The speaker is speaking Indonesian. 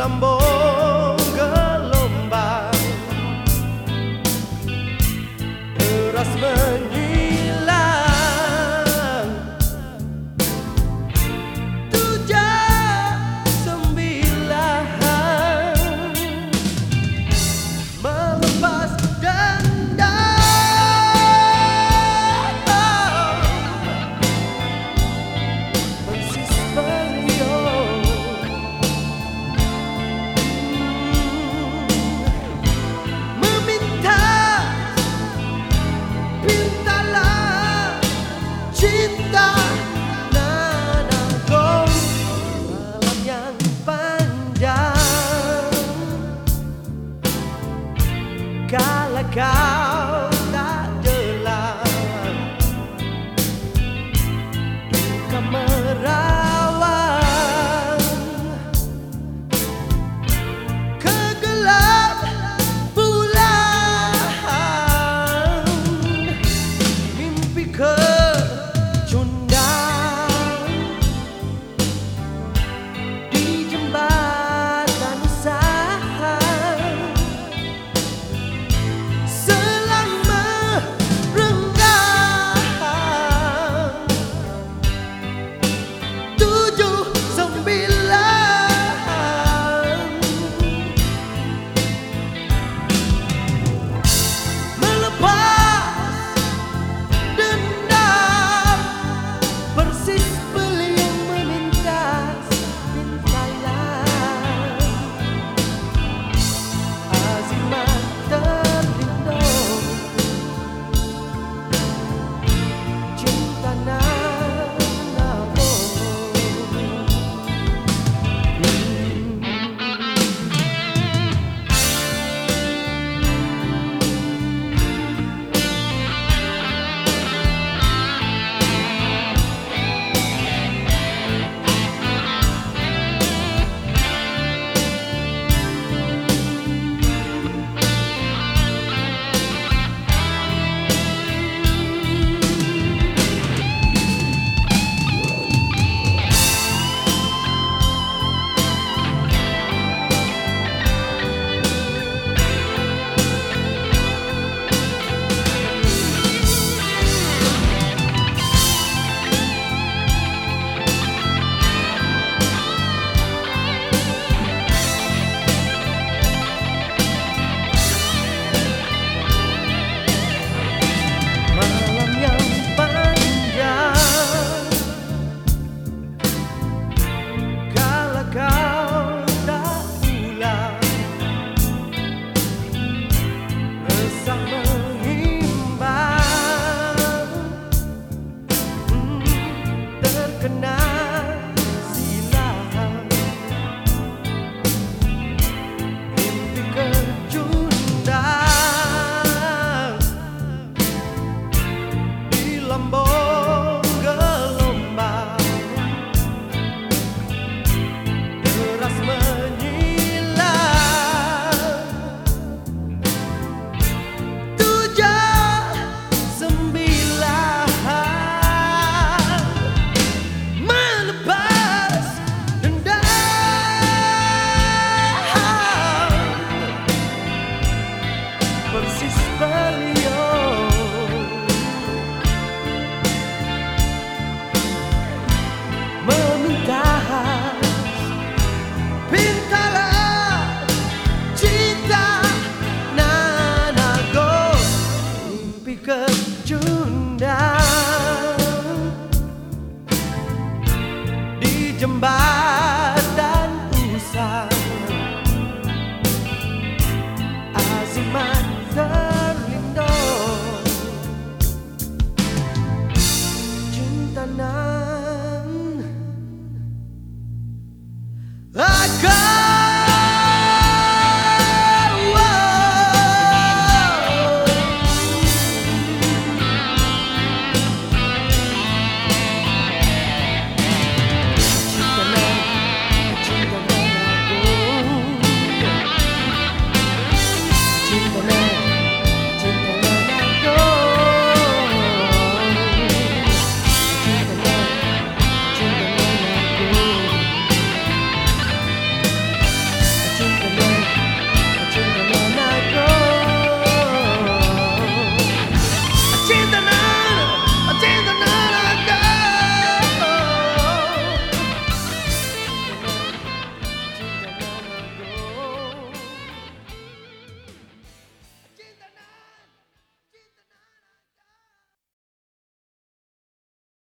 lambung gelombang deras menyilang 79 melepas dendam persis beliau meminta pintalah cinta nananggung malam yang panjang kala kau tak jelas duka merawang kegelap bulan mimpi kecundang di jembatan usaha selama renggang 79 melepas dendam persis beliau meminta pintalah azimat terlindung cinta nanabung. Malam yang panjang kala kau tak pulang resah mengimbang terkena silang mimpi kecundang di lambung gelombang deras menyilang 79 melepas dendam persis beliau meminta pintalah cinta nananggung mimpi kecundang di jembatan